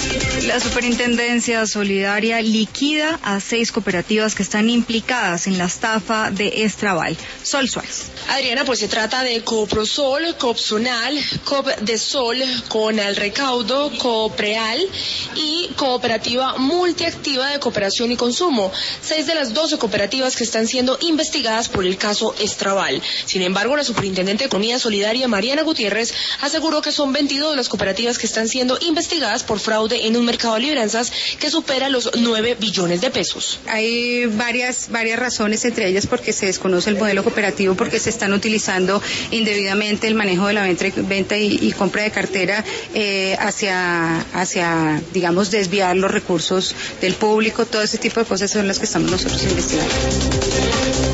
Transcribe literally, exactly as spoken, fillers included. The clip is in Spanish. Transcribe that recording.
La Superintendencia Solidaria liquida a seis cooperativas que están implicadas en la estafa de Estraval. Sol Suárez. Adriana, pues se trata de Cooprosol, Coopsonal, Coopdesol, Conal Recaudo, Coopreal y Cooperativa Multiactiva de Cooperación y Consumo. Seis de las doce cooperativas que están siendo investigadas por el caso Estraval. Sin embargo, la Superintendente de Economía Solidaria, Mariana Gutiérrez, aseguró que son veintidós las cooperativas que están siendo investigadas por fraude en un mercado de libranzas que supera los nueve billones de pesos. Hay varias, varias razones, entre ellas porque se desconoce el modelo cooperativo, porque se están utilizando indebidamente el manejo de la venta, venta y, y compra de cartera eh, hacia, hacia, digamos, desviar los recursos del público. Todo ese tipo de cosas son las que estamos nosotros investigando.